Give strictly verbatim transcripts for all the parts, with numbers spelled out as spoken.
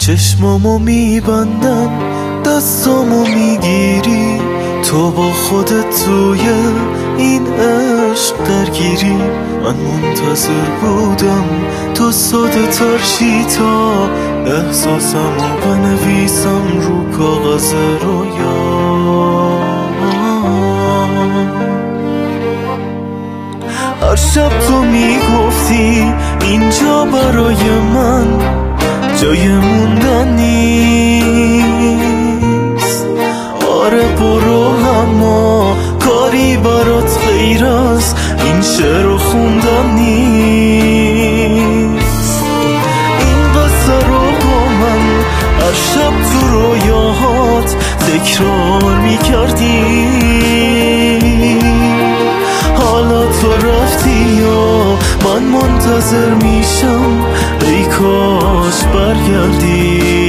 چشمامو میبندم دستامو میگیری، تو با خودت توی این عشق درگیری. من منتظر بودم تو ساده تر شی تا احساسمو بنویسم رو کاغذ رویا. هر شب تو میگفتی اینجا برای من جای موندن نیست. آره برو اما کاری برات غیر از این شعر خوندن نیست. این قصه رو با من هر شب تو رویاهات تکرار میکردی. حالا تو رفتی یا من منتظر میشم ای کاش برگردی.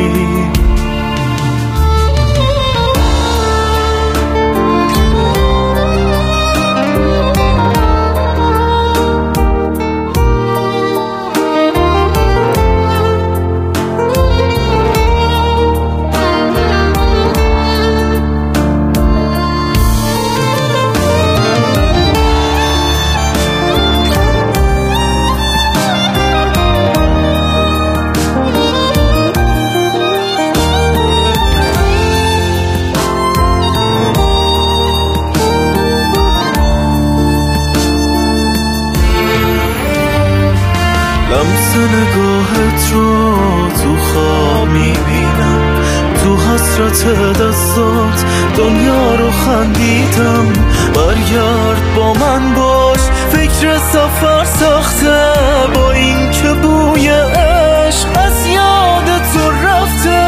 لمس نگاهت رو تو خواب میبینم، تو حسرت دستات دنیا رو خندیدم. برگرد با من باش، فکر سفر سخته با این که بوی عشق از یاد تو رفته.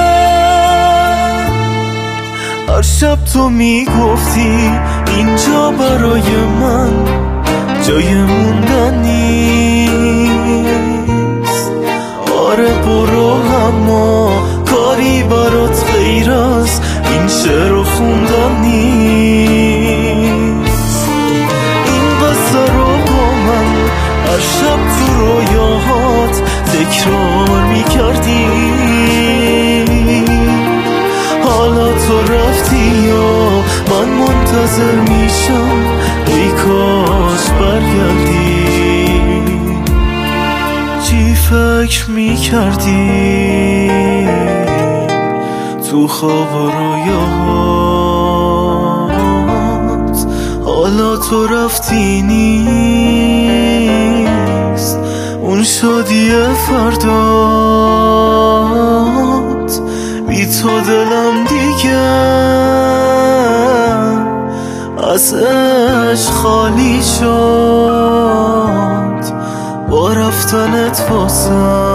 هر شب تو میگفتی اینجا برای من جای موندن نیست. آره برو اما کاری برات غیر از این شعر خوندن نیست. این قصه رو با من هر شب تو رویاهات تکرار میکردی. حالا تو رفتی یا من منتظر میشم ای کاش برگردی. چی فکر میکردی تو خواب و رویاهات؟ حالا تو رفتی نیست اون شادی فردات. بی تو دلم دیگه از عشق خالی شد با رفتنت واسم.